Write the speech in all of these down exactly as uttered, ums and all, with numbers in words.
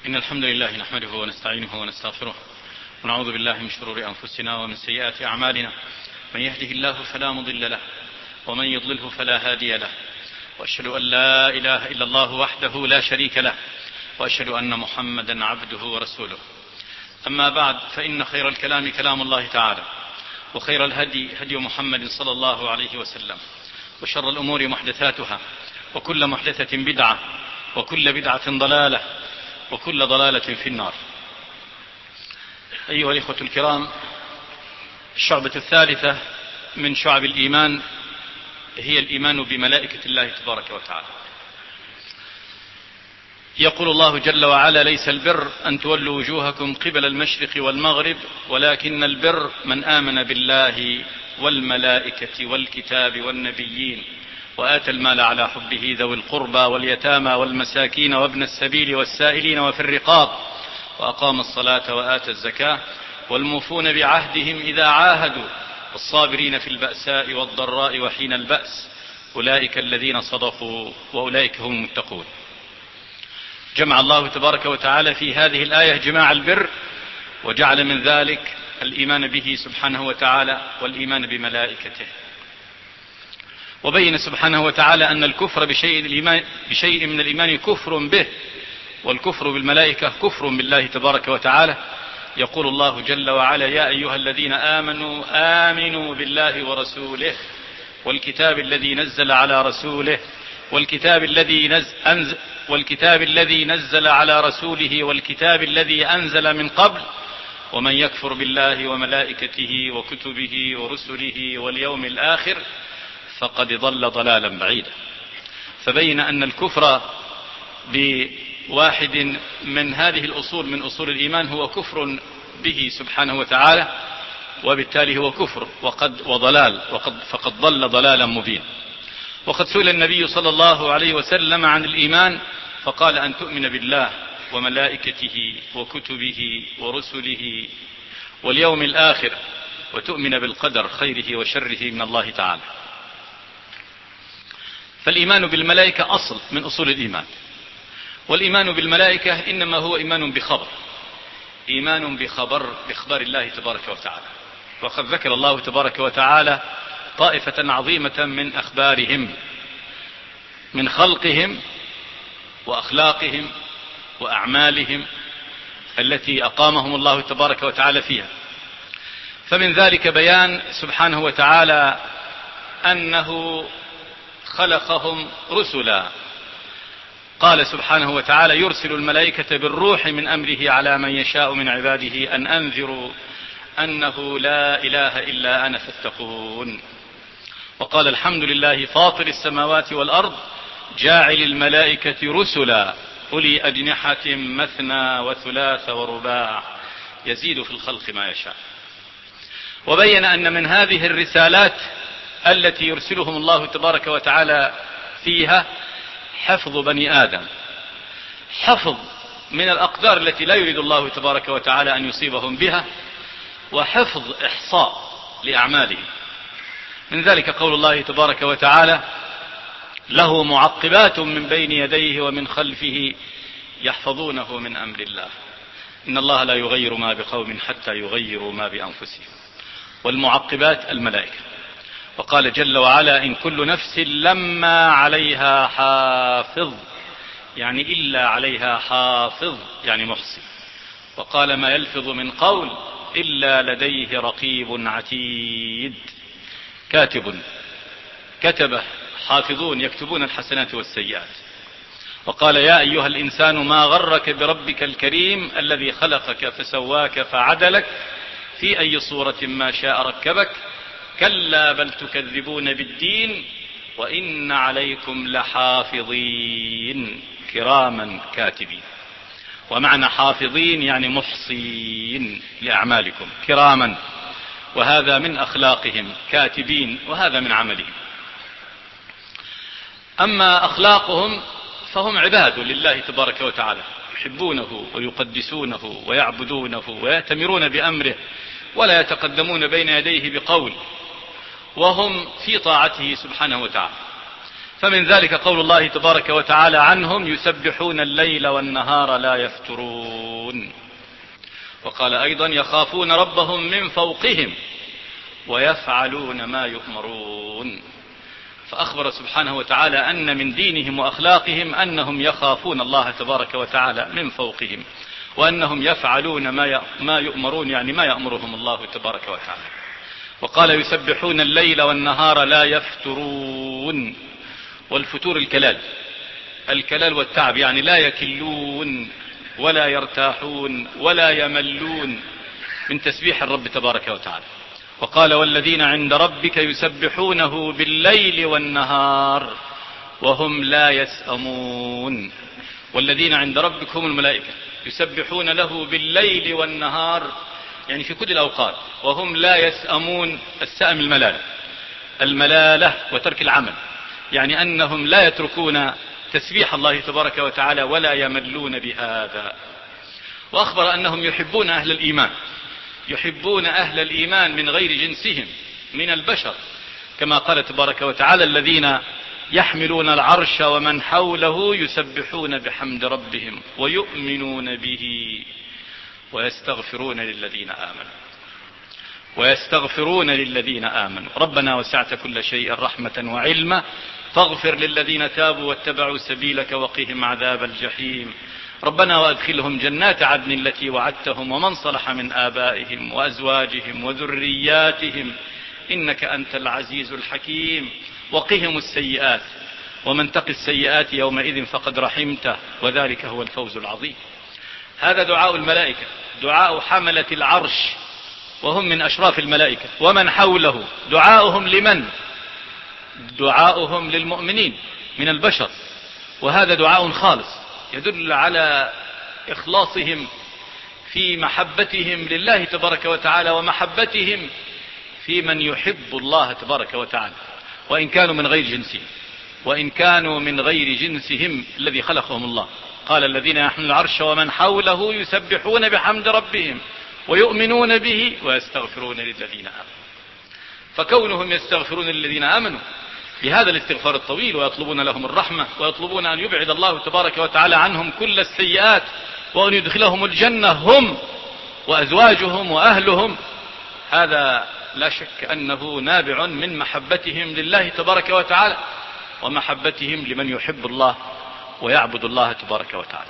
إن الحمد لله نحمده ونستعينه ونستغفره ونعوذ بالله من شرور أنفسنا ومن سيئات أعمالنا. من يهده الله فلا مضل له ومن يضلله فلا هادي له، وأشهد أن لا إله إلا الله وحده لا شريك له، وأشهد أن محمدا عبده ورسوله. أما بعد، فإن خير الكلام كلام الله تعالى، وخير الهدي هدي محمد صلى الله عليه وسلم، وشر الأمور محدثاتها، وكل محدثة بدعة، وكل بدعة ضلالة، وكل ضلالة في النار. أيها الإخوة الكرام، الشعبة الثالثة من شعب الإيمان هي الإيمان بملائكة الله تبارك وتعالى. يقول الله جل وعلا: ليس البر أن تولوا وجوهكم قبل المشرق والمغرب، ولكن البر من آمن بالله والملائكة والكتاب والنبيين وآتى المال على حبه ذوي القربى واليتامى والمساكين وابن السبيل والسائلين وفي الرقاب وأقام الصلاة وآتى الزكاة والموفون بعهدهم إذا عاهدوا والصابرين في البأساء والضراء وحين البأس أولئك الذين صدقوا وأولئك هم المتقون. جمع الله تبارك وتعالى في هذه الآية جماع البر، وجعل من ذلك الإيمان به سبحانه وتعالى والإيمان بملائكته. وبين سبحانه وتعالى أن الكفر بشيء, الإيمان بشيء من الإيمان كفر به، والكفر بالملائكة كفر بالله تبارك وتعالى. يقول الله جل وعلا: يا أيها الذين آمنوا آمنوا بالله ورسوله والكتاب الذي نزل على رسوله والكتاب الذي نزل, أنزل والكتاب الذي نزل على رسوله والكتاب الذي أنزل من قبل ومن يكفر بالله وملائكته وكتبه ورسله واليوم الآخر فقد ضل ضلالا بعيدا. فبين أن الكفر بواحد من هذه الأصول من أصول الإيمان هو كفر به سبحانه وتعالى، وبالتالي هو كفر وقد وضلال وقد فقد ضل ضلالا مبينا. وقد سئل النبي صلى الله عليه وسلم عن الإيمان فقال: أن تؤمن بالله وملائكته وكتبه ورسله واليوم الآخر وتؤمن بالقدر خيره وشره من الله تعالى. فالإيمان بالملائكة أصل من أصول الإيمان، والإيمان بالملائكة إنما هو إيمان بخبر، إيمان بخبر بإخبار الله تبارك وتعالى. وقد ذكر الله تبارك وتعالى طائفة عظيمة من أخبارهم من خلقهم وأخلاقهم وأعمالهم التي أقامهم الله تبارك وتعالى فيها. فمن ذلك بيان سبحانه وتعالى أنه خلقهم رسلا. قال سبحانه وتعالى: يرسل الملائكة بالروح من أمره على من يشاء من عباده أن أنذروا أنه لا إله إلا أنا فاتقون. وقال: الحمد لله فاطر السماوات والأرض جاعل الملائكة رسلا أولي أجنحة مثنى وثلاث ورباع يزيد في الخلق ما يشاء. وبين أن من هذه الرسالات التي يرسلهم الله تبارك وتعالى فيها حفظ بني آدم، حفظ من الأقدار التي لا يريد الله تبارك وتعالى أن يصيبهم بها، وحفظ إحصاء لأعمالهم. من ذلك قول الله تبارك وتعالى: له معقبات من بين يديه ومن خلفه يحفظونه من أمر الله إن الله لا يغير ما بقوم حتى يغيروا ما بأنفسهم. والمعقبات الملائكة. وقال جل وعلا: إن كل نفس لما عليها حافظ، يعني إلا عليها حافظ يعني محصي. وقال: ما يلفظ من قول إلا لديه رقيب عتيد. كاتب كتبه، حافظون يكتبون الحسنات والسيئات. وقال: يا أيها الإنسان ما غرك بربك الكريم الذي خلقك فسواك فعدلك في أي صورة ما شاء ركبك كلا بل تكذبون بالدين وإن عليكم لحافظين كراما كاتبين. ومعنى حافظين يعني محصين لأعمالكم، كراما وهذا من أخلاقهم، كاتبين وهذا من عملهم. أما أخلاقهم فهم عباد لله تبارك وتعالى، يحبونه ويقدسونه ويعبدونه ويأتمرون بأمره ولا يتقدمون بين يديه بقول، وهم في طاعته سبحانه وتعالى. فمن ذلك قول الله تبارك وتعالى عنهم: يسبحون الليل والنهار لا يفترون. وقال أيضا: يخافون ربهم من فوقهم ويفعلون ما يؤمرون. فأخبر سبحانه وتعالى أن من دينهم وأخلاقهم أنهم يخافون الله تبارك وتعالى من فوقهم، وأنهم يفعلون ما يؤمرون، يعني ما يأمرهم الله تبارك وتعالى. وقال: يسبحون الليل والنهار لا يفترون. والفتور الكلال، الكلال والتعب، يعني لا يكلون ولا يرتاحون ولا يملون من تسبيح الرب تبارك وتعالى. وقال: والذين عند ربك يسبحونه بالليل والنهار وهم لا يسأمون. والذين عند ربك هم الملائكة يسبحون له بالليل والنهار، يعني في كل الأوقات، وهم لا يسأمون. السأم الملالة، الملالة وترك العمل، يعني أنهم لا يتركون تسبيح الله تبارك وتعالى ولا يملون بهذا. وأخبر أنهم يحبون أهل الإيمان، يحبون أهل الإيمان من غير جنسهم من البشر، كما قال تبارك وتعالى: الذين يحملون العرش ومن حوله يسبحون بحمد ربهم ويؤمنون به ويستغفرون للذين آمنوا ويستغفرون للذين آمنوا ربنا وسعت كل شيء رحمة وعلما فاغفر للذين تابوا واتبعوا سبيلك وقهم عذاب الجحيم ربنا وأدخلهم جنات عدن التي وعدتهم ومن صلح من آبائهم وأزواجهم وذرياتهم إنك أنت العزيز الحكيم وقهم السيئات ومن تق السيئات يومئذ فقد رحمته وذلك هو الفوز العظيم. هذا دعاء الملائكة، دعاء حملة العرش وهم من أشراف الملائكة ومن حوله. دعاؤهم لمن؟ دعاؤهم للمؤمنين من البشر، وهذا دعاء خالص يدل على إخلاصهم في محبتهم لله تبارك وتعالى ومحبتهم في من يحب الله تبارك وتعالى، وإن كانوا من غير جنسهم وإن كانوا من غير جنسهم الذي خلقهم الله. قال: الذين يحملون العرش ومن حوله يسبحون بحمد ربهم ويؤمنون به ويستغفرون للذين آمنوا. فكونهم يستغفرون للذين آمنوا بهذا الاستغفار الطويل ويطلبون لهم الرحمة ويطلبون أن يبعد الله تبارك وتعالى عنهم كل السيئات وأن يدخلهم الجنة هم وأزواجهم وأهلهم، هذا لا شك أنه نابع من محبتهم لله تبارك وتعالى ومحبتهم لمن يحب الله ويعبد الله تبارك وتعالى.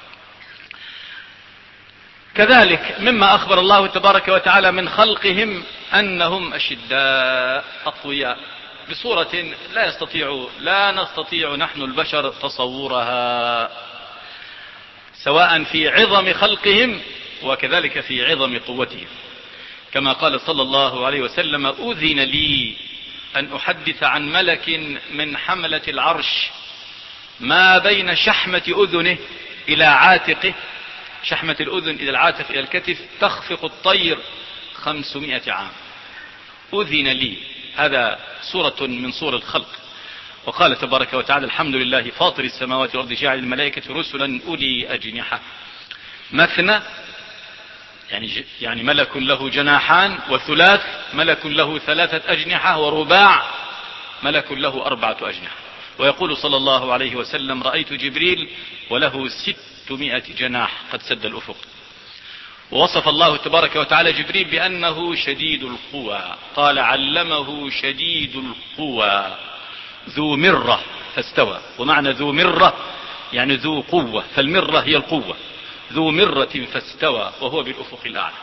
كذلك مما أخبر الله تبارك وتعالى من خلقهم أنهم أشداء أقوياء بصورة لا يستطيع لا نستطيع نحن البشر تصورها، سواء في عظم خلقهم وكذلك في عظم قوتهم، كما قال صلى الله عليه وسلم: أذن لي أن أحدث عن ملك من حملة العرش ما بين شحمة أذنه إلى عاتقه، شحمة الأذن إلى العاتق إلى الكتف، تخفق الطير خمسمائة عام. أذن لي، هذا صورة من صور الخلق. وقال تبارك وتعالى: الحمد لله فاطر السماوات والأرض جاعل الملائكة رسلا أولي أجنحة مثنى، يعني يعني ملك له جناحان، وثلاث ملك له ثلاثة أجنحة، ورباع ملك له أربعة أجنحة. ويقول صلى الله عليه وسلم: رأيت جبريل وله ستمائة جناح قد سد الأفق. ووصف الله تبارك وتعالى جبريل بأنه شديد القوى، قال: علمه شديد القوى ذو مرة فاستوى. ومعنى ذو مرة يعني ذو قوة، فالمرة هي القوة، ذو مرة فاستوى وهو بالأفق الأعلى.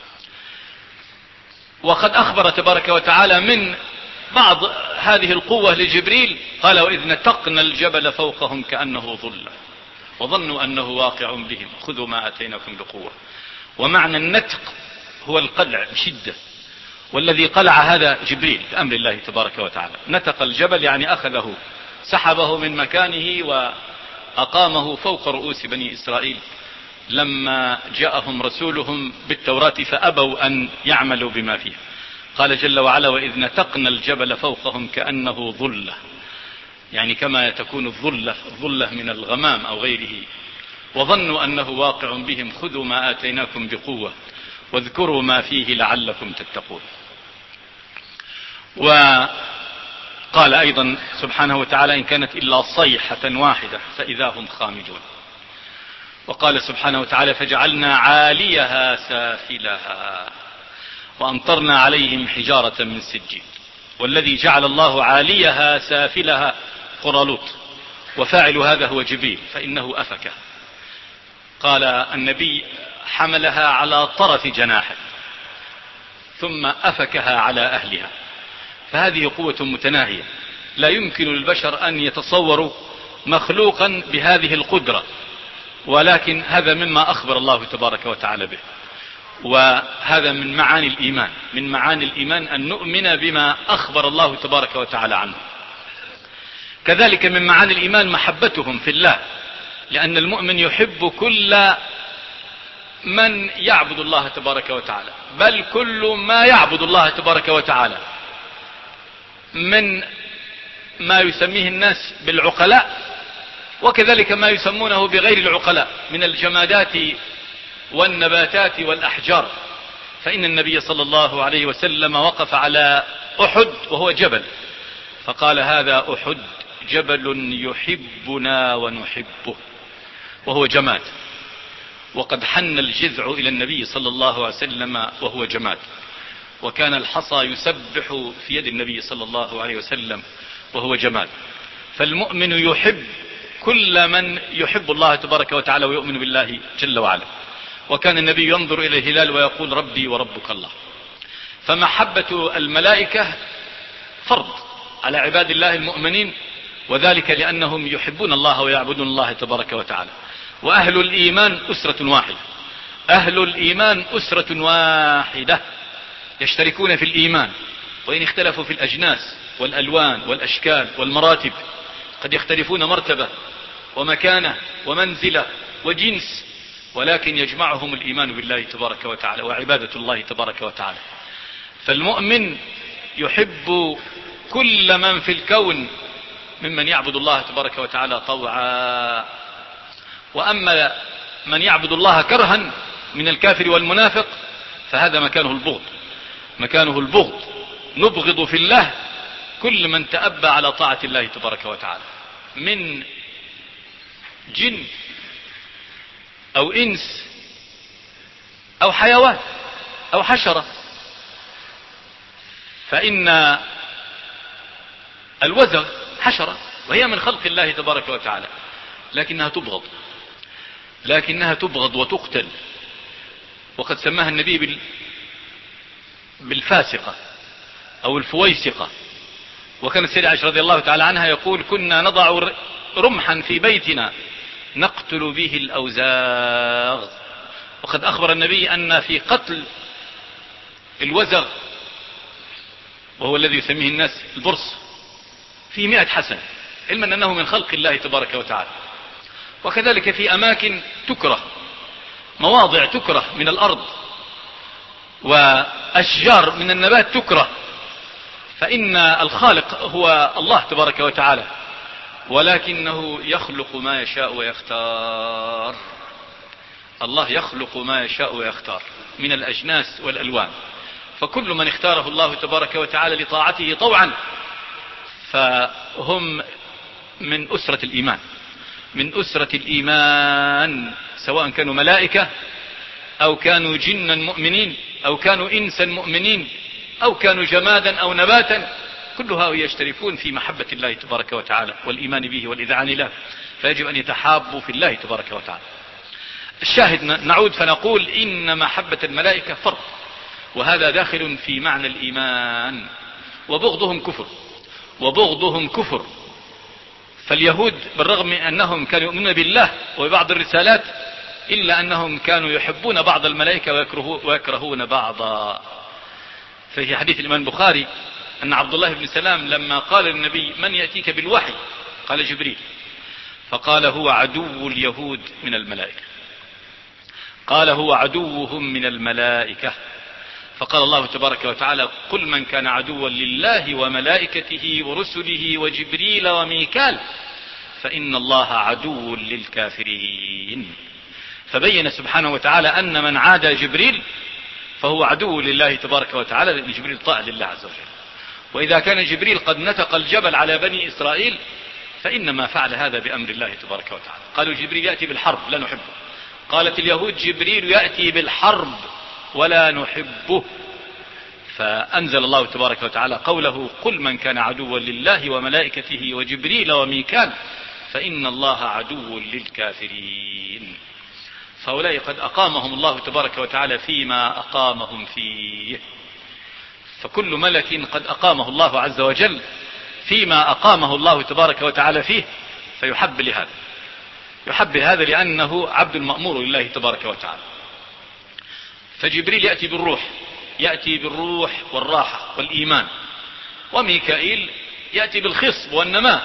وقد أخبر تبارك وتعالى من بعض هذه القوة لجبريل، قال: وإذ نتقنا الجبل فوقهم كأنه ظلة وظنوا أنه واقع بهم خذوا ما أتيناكم بقوة. ومعنى النتق هو القلع بشدة، والذي قلع هذا جبريل بأمر الله تبارك وتعالى. نتق الجبل يعني أخذه، سحبه من مكانه وأقامه فوق رؤوس بني إسرائيل لما جاءهم رسولهم بالتوراة فأبوا أن يعملوا بما فيها. قال جل وعلا: وإذ نتقنا الجبل فوقهم كأنه ظلة، يعني كما تكون الظلة ظلة من الغمام أو غيره. وظنوا أنه واقع بهم خذوا ما آتيناكم بقوة واذكروا ما فيه لعلكم تتقون. قال أيضا سبحانه وتعالى: إن كانت إلا صيحة واحدة فإذا هم خامدون. وقال سبحانه وتعالى: فجعلنا عاليها سافلها وأمطرنا عليهم حجارة من سجيل. والذي جعل الله عاليها سافلها قرالوت، وفاعل هذا هو جبريل فإنه أفكه. قال النبي: حملها على طرف جناحه ثم أفكها على أهلها. فهذه قوة متناهية، لا يمكن للبشر أن يتصوروا مخلوقا بهذه القدرة، ولكن هذا مما أخبر الله تبارك وتعالى به. وهذا من معاني الإيمان، من معاني الإيمان أن نؤمن بما أخبر الله تبارك وتعالى عنه. كذلك من معاني الإيمان محبتهم في الله، لأن المؤمن يحب كل من يعبد الله تبارك وتعالى، بل كل ما يعبد الله تبارك وتعالى، من ما يسميه الناس بالعقلاء، وكذلك ما يسمونه بغير العقلاء من الجمادات والنباتات والأحجار. فإن النبي صلى الله عليه وسلم وقف على أحد وهو جبل، فقال: هذا أحد جبل يحبنا ونحبه، وهو جماد. وقد حن الجذع إلى النبي صلى الله عليه وسلم وهو جماد، وكان الحصى يسبح في يد النبي صلى الله عليه وسلم وهو جماد. فالمؤمن يحب كل من يحب الله تبارك وتعالى ويؤمن بالله جل وعلا. وكان النبي ينظر إلى الهلال ويقول: ربي وربك الله. فمحبة الملائكة فرض على عباد الله المؤمنين، وذلك لأنهم يحبون الله ويعبدون الله تبارك وتعالى. وأهل الإيمان أسرة واحدة، أهل الإيمان أسرة واحدة يشتركون في الإيمان، وإن اختلفوا في الأجناس والألوان والأشكال والمراتب، قد يختلفون مرتبة ومكانة ومنزلة وجنس، ولكن يجمعهم الإيمان بالله تبارك وتعالى وعبادة الله تبارك وتعالى. فالمؤمن يحب كل من في الكون ممن يعبد الله تبارك وتعالى طوعا. وأما من يعبد الله كرها من الكافر والمنافق فهذا مكانه البغض، مكانه البغض. نبغض في الله كل من تأبى على طاعة الله تبارك وتعالى، من جن أو إنس أو حيوان أو حشرة. فإن الوزغ حشرة وهي من خلق الله تبارك وتعالى، لكنها تبغض، لكنها تبغض وتقتل. وقد سماها النبي بالفاسقة أو الفويسقة. وكانت السيدة عائشة رضي الله تعالى عنها يقول: كنا نضع رمحا في بيتنا نقتل به الأوزاغ. وقد أخبر النبي أن في قتل الوزغ، وهو الذي يسميه الناس البرص، في مئة حسنة، علما أنه من خلق الله تبارك وتعالى. وكذلك في أماكن تكره، مواضع تكره من الأرض، وأشجار من النبات تكره. فإن الخالق هو الله تبارك وتعالى، ولكنه يخلق ما يشاء ويختار. الله يخلق ما يشاء ويختار من الأجناس والألوان. فكل من اختاره الله تبارك وتعالى لطاعته طوعا فهم من أسرة الإيمان، من أسرة الإيمان، سواء كانوا ملائكة أو كانوا جنا مؤمنين أو كانوا إنسا مؤمنين أو كانوا جمادا أو نباتا، كل هؤلاء يشتركون في محبة الله تبارك وتعالى والإيمان به والإذعان له. فيجب أن يتحابوا في الله تبارك وتعالى. الشاهد، نعود فنقول إن محبة الملائكة فرض، وهذا داخل في معنى الإيمان. وبغضهم كفر، وبغضهم كفر. فاليهود بالرغم من أنهم كانوا يؤمنون بالله وبعض الرسالات، إلا أنهم كانوا يحبون بعض الملائكة ويكرهون بعضا. ففي حديث الإمام البخاري أن عبد الله بن سلام لما قال للنبي: من يأتيك بالوحي؟ قال: جبريل. فقال: هو عدو اليهود من الملائكة. قال: هو عدوهم من الملائكة. فقال الله تبارك وتعالى: قل من كان عدوا لله وملائكته ورسله وجبريل وميكال فإن الله عدو للكافرين. فبين سبحانه وتعالى أن من عادى جبريل فهو عدو لله تبارك وتعالى، لأن جبريل طاع لله عز وجل. وإذا كان جبريل قد نتق الجبل على بني إسرائيل فإنما فعل هذا بأمر الله تبارك وتعالى. قالوا جبريل يأتي بالحرب لا نحبه، قالت اليهود جبريل يأتي بالحرب ولا نحبه، فأنزل الله تبارك وتعالى قوله قل من كان عدوا لله وملائكته وجبريل وميكال فإن الله عدو للكافرين. فهؤلاء قد أقامهم الله تبارك وتعالى فيما أقامهم فيه، فكل ملك قد أقامه الله عز وجل فيما أقامه الله تبارك وتعالى فيه فيحب لهذا، يحب هذا لأنه عبد مأمور لله تبارك وتعالى. فجبريل يأتي بالروح، يأتي بالروح والراحة والإيمان، وميكائيل يأتي بالخصب والنماء،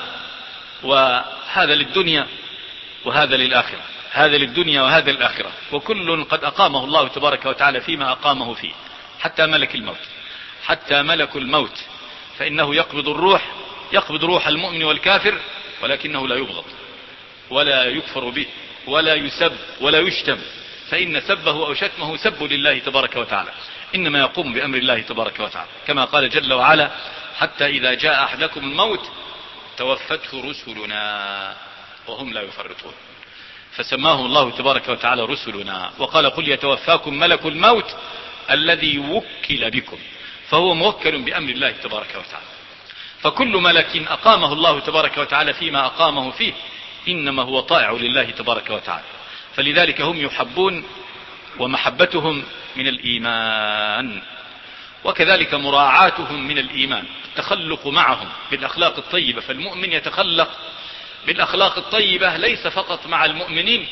وهذا للدنيا وهذا للآخرة، هذا للدنيا وهذا للآخرة، وكل قد أقامه الله تبارك وتعالى فيما أقامه فيه. حتى ملك الموت، حتى ملك الموت فإنه يقبض الروح، يقبض روح المؤمن والكافر، ولكنه لا يبغض ولا يكفر به ولا يسب ولا يشتم، فإن سبه أو شتمه سب لله تبارك وتعالى، إنما يقوم بأمر الله تبارك وتعالى، كما قال جل وعلا حتى إذا جاء أحدكم الموت توفته رسلنا وهم لا يفرطون، فسماهم الله تبارك وتعالى رسلنا، وقال قل يتوفاكم ملك الموت الذي وكل بكم، فهو موكل بأمر الله تبارك وتعالى. فكل ملك أقامه الله تبارك وتعالى فيما أقامه فيه إنما هو طائع لله تبارك وتعالى، فلذلك هم يحبون، ومحبتهم من الإيمان، وكذلك مراعاتهم من الإيمان، التخلق معهم بالأخلاق الطيبة. فالمؤمن يتخلق بالأخلاق الطيبة ليس فقط مع المؤمنين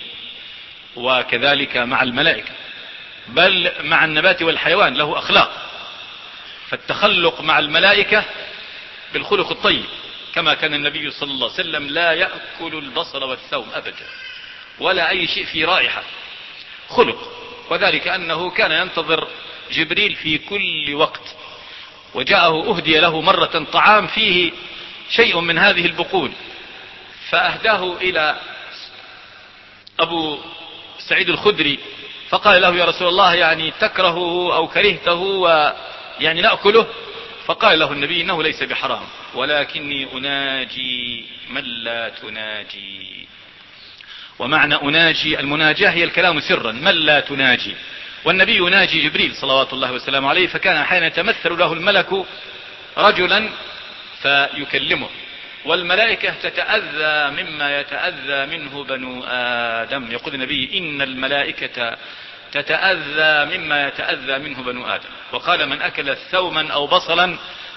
وكذلك مع الملائكة، بل مع النبات والحيوان له أخلاق. فالتخلق مع الملائكة بالخلق الطيب، كما كان النبي صلى الله عليه وسلم لا يأكل البصل والثوم أبدا ولا أي شيء في رائحة، خلق، وذلك أنه كان ينتظر جبريل في كل وقت، وجاءه أهدي له مرة طعام فيه شيء من هذه البقول، فأهداه إلى أبو سعيد الخدري فقال له يا رسول الله يعني تكرهه أو كرهته ويعني نأكله؟ فقال له النبي إنه ليس بحرام ولكني أناجي من لا تناجي. ومعنى أناجي المناجاة هي الكلام سرا، من لا تناجي، والنبي يناجي جبريل صلوات الله وسلامه عليه، فكان أحيانا يتمثل له الملك رجلا فيكلمه، والملائكة تتأذى مما يتأذى منه بنو آدم. يقول النبي إن الملائكة تتأذى مما يتأذى منه بنو آدم، وقال من أكل ثوما أو بصلا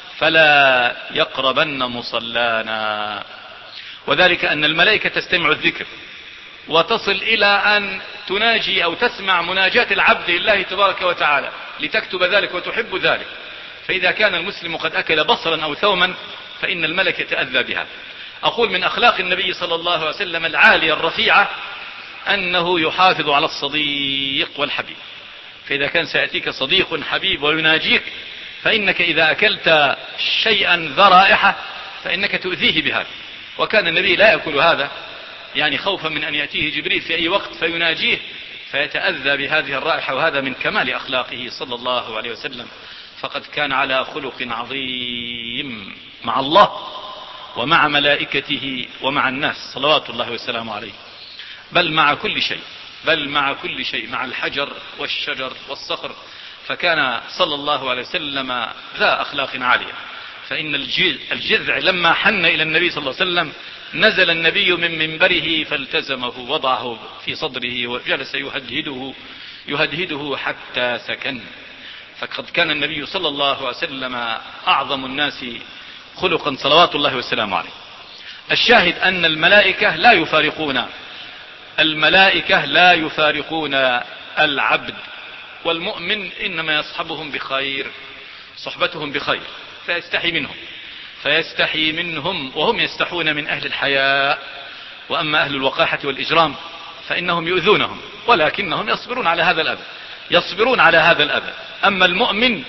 فلا يقربن مصلانا، وذلك أن الملائكة تستمع الذكر وتصل إلى أن تناجي أو تسمع مناجاة العبد لله تبارك وتعالى لتكتب ذلك وتحب ذلك. فإذا كان المسلم قد أكل بصلا أو ثوما فإن الملك يتأذى بها. أقول من أخلاق النبي صلى الله عليه وسلم العالية الرفيعة أنه يحافظ على الصديق والحبيب، فإذا كان سيأتيك صديق حبيب ويناجيك فإنك إذا أكلت شيئا ذا رائحة فإنك تؤذيه بهذا، وكان النبي لا يأكل هذا يعني خوفا من أن يأتيه جبريل في أي وقت فيناجيه فيتأذى بهذه الرائحة، وهذا من كمال أخلاقه صلى الله عليه وسلم، فقد كان على خلق عظيم مع الله ومع ملائكته ومع الناس صلوات الله وسلامه عليه، بل مع كل شيء، بل مع كل شيء، مع الحجر والشجر والصخر، فكان صلى الله عليه وسلم ذا أخلاق عالية. فإن الجذع لما حن إلى النبي صلى الله عليه وسلم نزل النبي من منبره فالتزمه وضعه في صدره وجلس يهدهده يهدهده حتى سكن. فقد كان النبي صلى الله عليه وسلم أعظم الناس خلقا صلوات الله وسلامه عليه. الشاهد أن الملائكة لا يفارقون الملائكة لا يفارقون العبد، والمؤمن إنما يصحبهم بخير، صحبتهم بخير، فيستحي منهم فيستحي منهم وهم يستحون من أهل الحياء. وأما أهل الوقاحة والإجرام فإنهم يؤذونهم ولكنهم يصبرون على هذا الأذى، يصبرون على هذا الأذى. أما المؤمن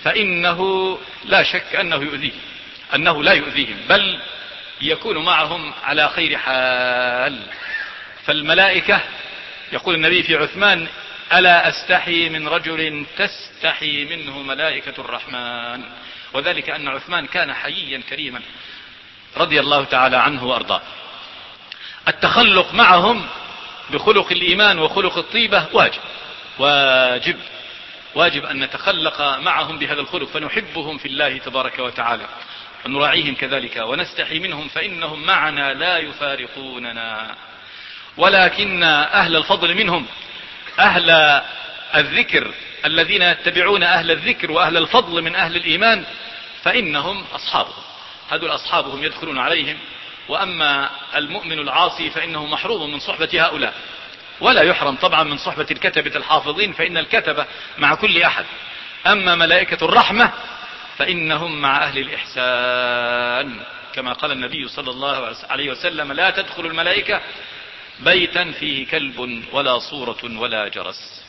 فإنه لا شك أنه يؤذيه، أنه لا يؤذيهم بل يكون معهم على خير حال. فالملائكة يقول النبي في عثمان ألا أستحي من رجل تستحي منه ملائكة الرحمن. وذلك أن عثمان كان حييا كريما رضي الله تعالى عنه وأرضاه. التخلق معهم بخلق الإيمان وخلق الطيبة واجب واجب واجب أن نتخلق معهم بهذا الخلق، فنحبهم في الله تبارك وتعالى ونراعيهم كذلك ونستحي منهم، فإنهم معنا لا يفارقوننا. ولكن أهل الفضل منهم، أهل الذكر الذين يتبعون أهل الذكر وأهل الفضل من أهل الإيمان، فإنهم أصحابهم، هذول أصحابهم يدخلون عليهم. وأما المؤمن العاصي فإنه محروم من صحبة هؤلاء، ولا يحرم طبعا من صحبة الكتبة الحافظين، فإن الكتبة مع كل أحد. أما ملائكة الرحمة فإنهم مع أهل الإحسان، كما قال النبي صلى الله عليه وسلم: لا تدخل الملائكة بيتا فيه كلب ولا صورة ولا جرس.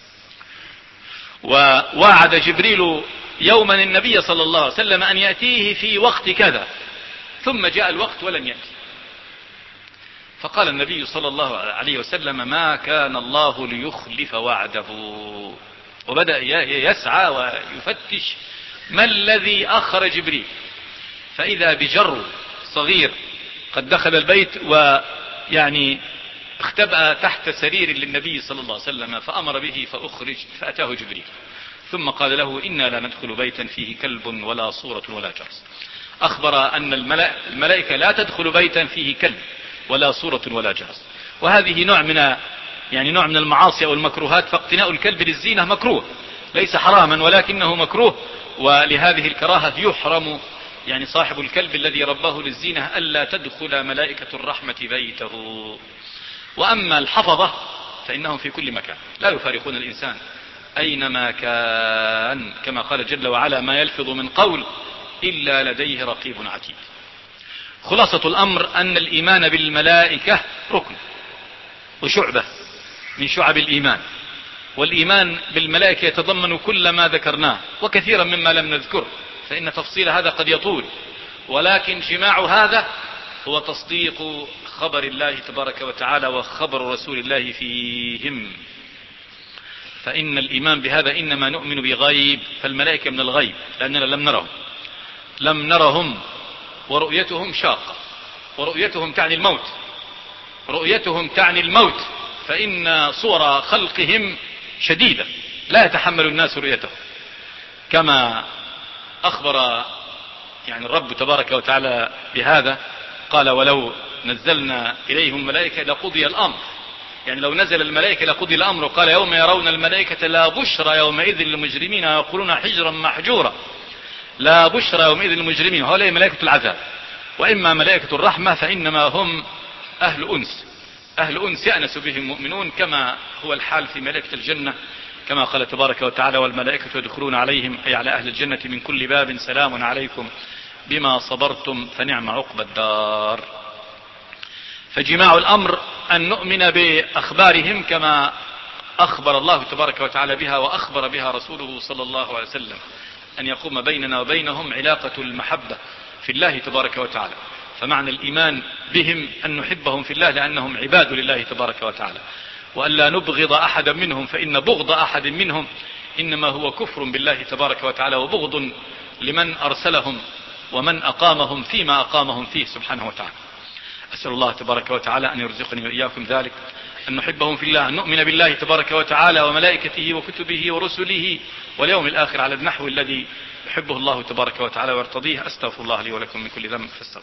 ووعد جبريل يوما النبي صلى الله عليه وسلم أن يأتيه في وقت كذا، ثم جاء الوقت ولم يأتي، فقال النبي صلى الله عليه وسلم: ما كان الله ليخلف وعده. وبدأ يسعى ويفتش ما الذي أخر جبريل، فإذا بجر صغير قد دخل البيت ويعني اختبأ تحت سرير للنبي صلى الله عليه وسلم، فأمر به فأخرج، فأتاه جبريل ثم قال له: إنا لا ندخل بيتا فيه كلب ولا صورة ولا جرس. أخبر أن الملائكة لا تدخل بيتا فيه كلب ولا صورة ولا جرس. وهذه نوع من يعني نوع من المعاصي أو المكروهات، فاقتناء الكلب للزينة مكروه، ليس حراما ولكنه مكروه، ولهذه الكراهة يحرم يعني صاحب الكلب الذي رباه للزينة ألا تدخل ملائكة الرحمة بيته. وأما الحفظة فإنهم في كل مكان لا يفارقون الإنسان أينما كان، كما قال جل وعلا: ما يلفظ من قول إلا لديه رقيب عتيد. خلاصة الأمر أن الإيمان بالملائكة ركن وشعبة من شعب الإيمان، والإيمان بالملائكة يتضمن كل ما ذكرناه وكثيرا مما لم نذكره، فإن تفصيل هذا قد يطول، ولكن جماع هذا هو تصديق خبر الله تبارك وتعالى وخبر رسول الله فيهم. فإن الإيمان بهذا إنما نؤمن بغيب، فالملائكة من الغيب لأننا لم نرهم لم نرهم ورؤيتهم شاقة، ورؤيتهم تعني الموت رؤيتهم تعني الموت فإن صور خلقهم شديدة لا يتحمل الناس رؤيتهم، كما أخبر يعني الرب تبارك وتعالى بهذا، قال: ولو نزلنا إليهم ملائكة لقضي الأمر، يعني لو نزل الملائكة لقضي الأمر. قال: يوم يرون الملائكة لا بشرى يومئذ للمجرمين يقولون حجرا محجورا. لا بشرى يومئذ للمجرمين، هؤلاء ملائكة العذاب. وإما ملائكة الرحمة فإنما هم أهل أنس أهل أنس يأنس بهم المؤمنون، كما هو الحال في ملائكة الجنة، كما قال تبارك وتعالى: والملائكة يدخلون عليهم أي على أهل الجنة من كل باب سلام عليكم بما صبرتم فنعم عقبى الدار. فجماع الأمر أن نؤمن بأخبارهم كما أخبر الله تبارك وتعالى بها وأخبر بها رسوله صلى الله عليه وسلم، أن يقوم بيننا وبينهم علاقة المحبة في الله تبارك وتعالى. فمعنى الإيمان بهم أن نحبهم في الله لأنهم عباد لله تبارك وتعالى، وأن لا نبغض أحدا منهم، فإن بغض أحد منهم إنما هو كفر بالله تبارك وتعالى وبغض لمن أرسلهم ومن أقامهم فيما أقامهم فيه سبحانه وتعالى. أسأل الله تبارك وتعالى أن يرزقني وإياكم ذلك، أن نحبهم في الله، أن نؤمن بالله تبارك وتعالى وملائكته وكتبه ورسله واليوم الآخر على النحو الذي يحبه الله تبارك وتعالى ويرتضيه. أستغفر الله لي ولكم من كل ذنب فاستغفر.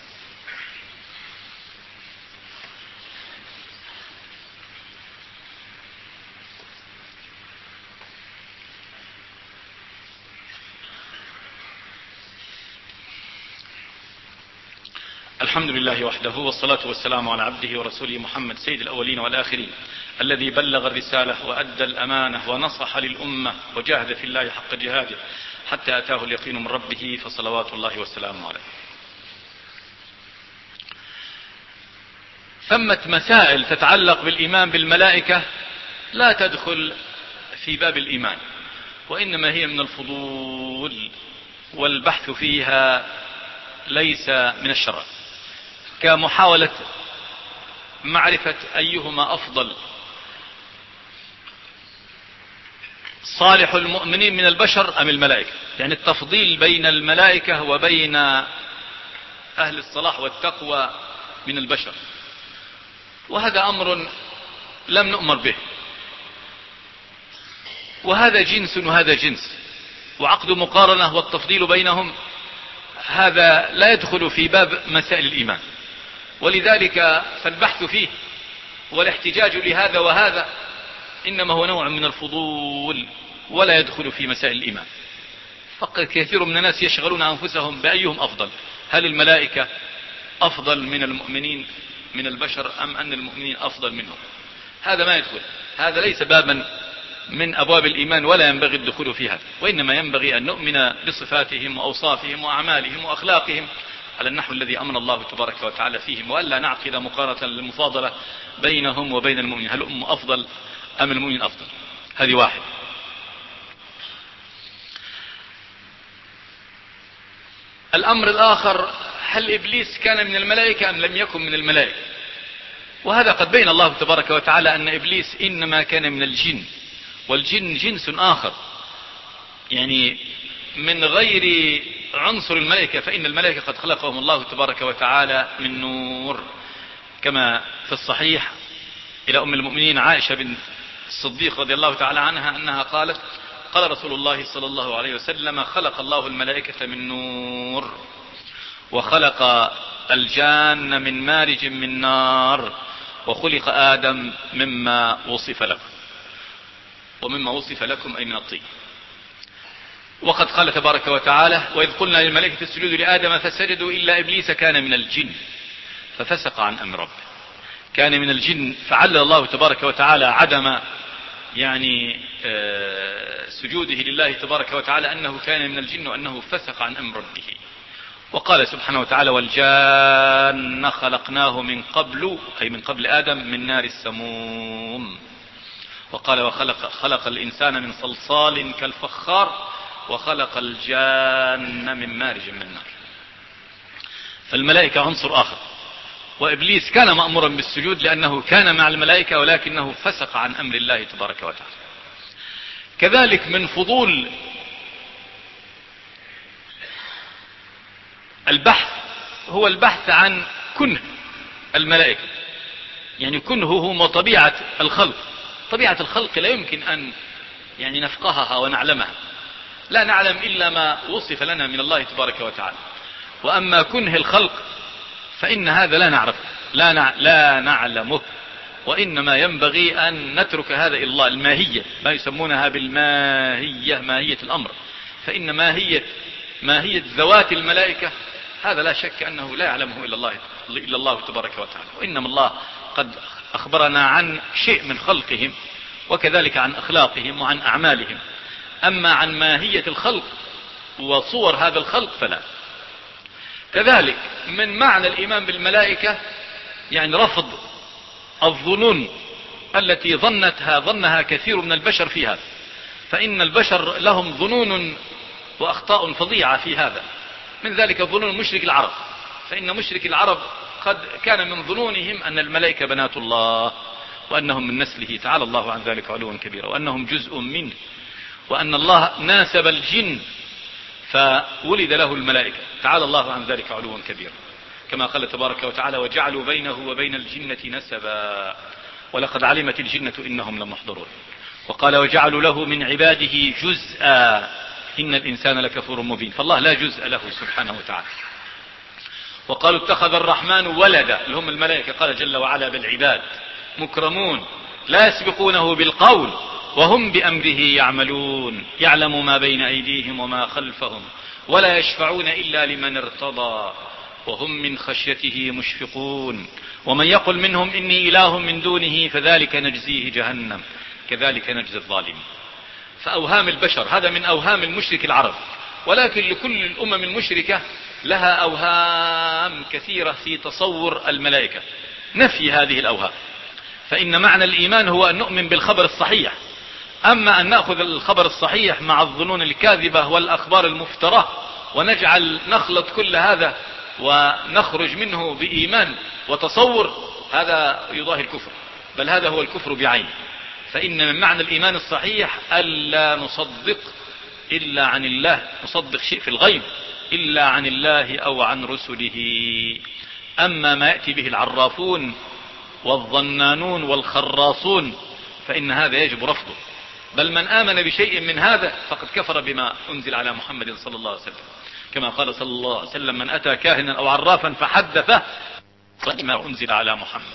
الحمد لله وحده، والصلاة والسلام على عبده ورسوله محمد سيد الأولين والآخرين، الذي بلغ الرسالة وأدى الأمانة ونصح للأمة وجاهد في الله حق جهاده حتى أتاه اليقين من ربه، فصلوات الله والسلام عليه. ثمة مسائل تتعلق بالإيمان بالملائكة لا تدخل في باب الإيمان، وإنما هي من الفضول، والبحث فيها ليس من الشرع، كمحاولة معرفة أيهما أفضل، صالح المؤمنين من البشر أم الملائكة؟ يعني التفضيل بين الملائكة وبين أهل الصلاح والتقوى من البشر، وهذا أمر لم نؤمر به، وهذا جنس وهذا جنس، وعقد مقارنة والتفضيل بينهم هذا لا يدخل في باب مسائل الإيمان، ولذلك فالبحث فيه والاحتجاج لهذا وهذا إنما هو نوع من الفضول ولا يدخل في مسائل الإيمان. فقط كثير من الناس يشغلون أنفسهم بأيهم أفضل، هل الملائكة أفضل من المؤمنين من البشر أم أن المؤمنين أفضل منهم؟ هذا ما يدخل، هذا ليس بابا من أبواب الإيمان ولا ينبغي الدخول فيها، وإنما ينبغي أن نؤمن بصفاتهم وأوصافهم وأعمالهم وأخلاقهم على النحو الذي أمر الله تبارك وتعالى فيهم، وألا نعقد مقارنة للمفاضلة بينهم وبين المؤمنين، هل هم أفضل أم المؤمنين أفضل؟ هذه واحد. الأمر الآخر، هل إبليس كان من الملائكة أم لم يكن من الملائكة؟ وهذا قد بين الله تبارك وتعالى أن إبليس إنما كان من الجن، والجن جنس آخر يعني من غير عنصر الملائكة، فإن الملائكة قد خلقهم الله تبارك وتعالى من نور، كما في الصحيح إلى أم المؤمنين عائشة بنت الصديق رضي الله تعالى عنها أنها قالت: قال رسول الله صلى الله عليه وسلم: خلق الله الملائكة من نور، وخلق الجان من مارج من نار، وخلق آدم مما وصف لكم، ومما وصف لكم أي من الطين. وقد قال تبارك وتعالى: وإذ قلنا للملائكة اسجدوا لآدم فسجدوا إلا إبليس كان من الجن ففسق عن أمر ربه. كان من الجن، فعلل الله تبارك وتعالى عدم يعني سجوده لله تبارك وتعالى أنه كان من الجن وأنه فسق عن أمر ربه. وقال سبحانه وتعالى: والجان خلقناه من قبل أي من قبل آدم من نار السموم. وقال: وخلق خلق الإنسان من صلصال كالفخار وخلق الجان من مارج من نار. فالملائكة عنصر آخر، وإبليس كان مأمورا بالسجود لأنه كان مع الملائكة ولكنه فسق عن أمر الله تبارك وتعالى. كذلك من فضول البحث هو البحث عن كنه الملائكة، يعني كنههم وطبيعة الخلق. طبيعة الخلق لا يمكن أن يعني نفقهها ونعلمها، لا نعلم إلا ما وصف لنا من الله تبارك وتعالى. وأما كنه الخلق فإن هذا لا نعرف لا, نع... لا نعلمه، وإنما ينبغي أن نترك هذا إلى الله. الماهية ما يسمونها بالماهية، ماهية الأمر، فإن ماهية ماهية ذوات الملائكة هذا لا شك أنه لا يعلمه إلا الله إلا الله تبارك وتعالى. وإنما الله قد أخبرنا عن شيء من خلقهم وكذلك عن أخلاقهم وعن أعمالهم، أما عن ماهية الخلق وصور هذا الخلق فلا. كذلك من معنى الإيمان بالملائكة يعني رفض الظنون التي ظنتها ظنها كثير من البشر في هذا، فإن البشر لهم ظنون وأخطاء فظيعة في هذا. من ذلك ظنون مشرك العرب، فإن مشرك العرب قد كان من ظنونهم أن الملائكة بنات الله، وأنهم من نسله تعالى الله عن ذلك علوا كبيرا، وأنهم جزء منه، وأن الله ناسب الجن فولد له الملائكة تعالى الله عن ذلك علوا كبيرا، كما قال تبارك وتعالى: وجعلوا بينه وبين الجنة نسبا ولقد علمت الجنة إنهم لمحضرون. وقال: وجعلوا له من عباده جزءا إن الإنسان لكفور مبين. فالله لا جزء له سبحانه وتعالى. وقالوا: اتخذ الرحمن ولدا، اللي هم الملائكة. قال جل وعلا: بالعباد مكرمون لا يسبقونه بالقول وهم بأمره يعملون، يعلم ما بين أيديهم وما خلفهم ولا يشفعون إلا لمن ارتضى وهم من خشيته مشفقون، ومن يقل منهم إني إله من دونه فذلك نجزيه جهنم كذلك نجزي الظالمين. فأوهام البشر هذا من أوهام المشرك العرب، ولكن لكل الأمم المشركة لها أوهام كثيرة في تصور الملائكة. نفي هذه الأوهام، فإن معنى الإيمان هو أن نؤمن بالخبر الصحيح. أما أن نأخذ الخبر الصحيح مع الظنون الكاذبة والأخبار المفترة ونجعل نخلط كل هذا ونخرج منه بإيمان وتصور، هذا يضاهي الكفر، بل هذا هو الكفر بعينه. فإن من معنى الإيمان الصحيح ألا نصدق إلا عن الله، نصدق شيء في الغيب إلا عن الله أو عن رسله. أما ما يأتي به العرافون والظنانون والخراصون فإن هذا يجب رفضه، بل من آمن بشيء من هذا فقد كفر بما أنزل على محمد صلى الله عليه وسلم، كما قال صلى الله عليه وسلم: من أتى كاهنا أو عرافا فحدثه فما أنزل على محمد.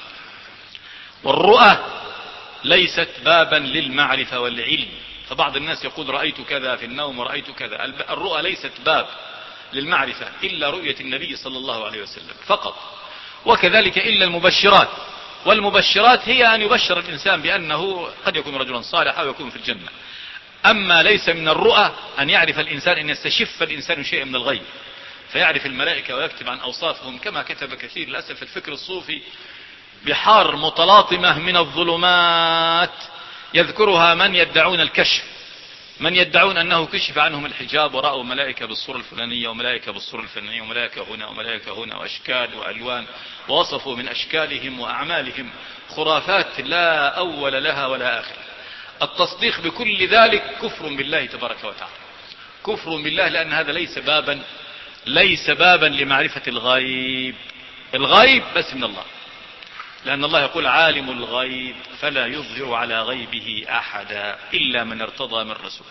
والرؤى ليست بابا للمعرفة والعلم، فبعض الناس يقول رأيت كذا في النوم ورأيت كذا. الرؤى ليست باب للمعرفة إلا رؤية النبي صلى الله عليه وسلم فقط، وكذلك إلا المبشرات، والمبشرات هي أن يبشر الإنسان بأنه قد يكون رجلا صالحا أو يكون في الجنة. أما ليس من الرؤى أن يعرف الإنسان، أن يستشف الإنسان شيئا من الغيب فيعرف الملائكة ويكتب عن أوصافهم، كما كتب كثير للأسف الفكر الصوفي بحار متلاطمة من الظلمات يذكرها من يدعون الكشف، من يدعون أنه كشف عنهم الحجاب ورأوا ملائكة بالصورة الفلانية وملائكة بالصورة الفلانية وملائكة هنا وملائكة هنا وأشكال وألوان، ووصفوا من أشكالهم وأعمالهم خرافات لا أول لها ولا آخر. التصديق بكل ذلك كفر بالله تبارك وتعالى، كفر بالله، لأن هذا ليس بابا ليس بابا لمعرفة الغيب. الغيب بس من الله، لأن الله يقول: عالم الغيب فلا يظهر على غيبه أحدا إلا من ارتضى من رسول.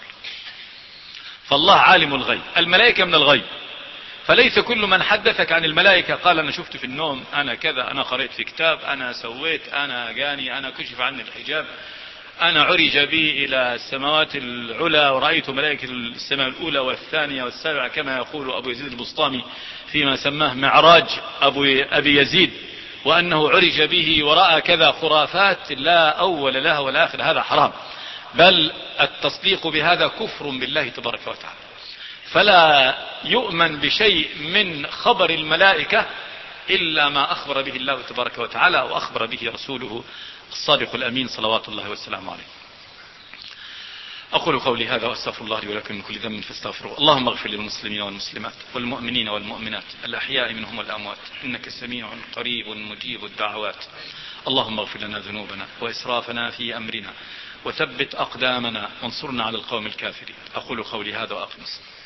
فالله عالم الغيب. الملائكة من الغيب، فليس كل من حدثك عن الملائكة قال أنا شفت في النوم، أنا كذا، أنا قرأت في كتاب، أنا سويت، أنا جاني، أنا كشف عني الحجاب، أنا عرج بي إلى السماوات العلى ورأيت ملائكة السماء الأولى والثانية والسابعة، كما يقول أبو يزيد البسطامي فيما سماه معراج أبو أبي يزيد، وأنه عرج به ورأى كذا. خرافات لا أول لها ولا آخر، هذا حرام، بل التصديق بهذا كفر بالله تبارك وتعالى. فلا يؤمن بشيء من خبر الملائكة إلا ما أخبر به الله تبارك وتعالى وأخبر به رسوله الصادق الأمين صلوات الله والسلام عليه. أقول قولي هذا وأستغفر الله لي ولكم من كل ذنب فاستغفروه. اللهم اغفر للمسلمين والمسلمات والمؤمنين والمؤمنات الأحياء منهم والأموات، إنك سميع قريب مجيب الدعوات. اللهم اغفر لنا ذنوبنا وإسرافنا في أمرنا وثبت أقدامنا وانصرنا على القوم الكافرين. أقول قولي هذا وأقم الصلاة.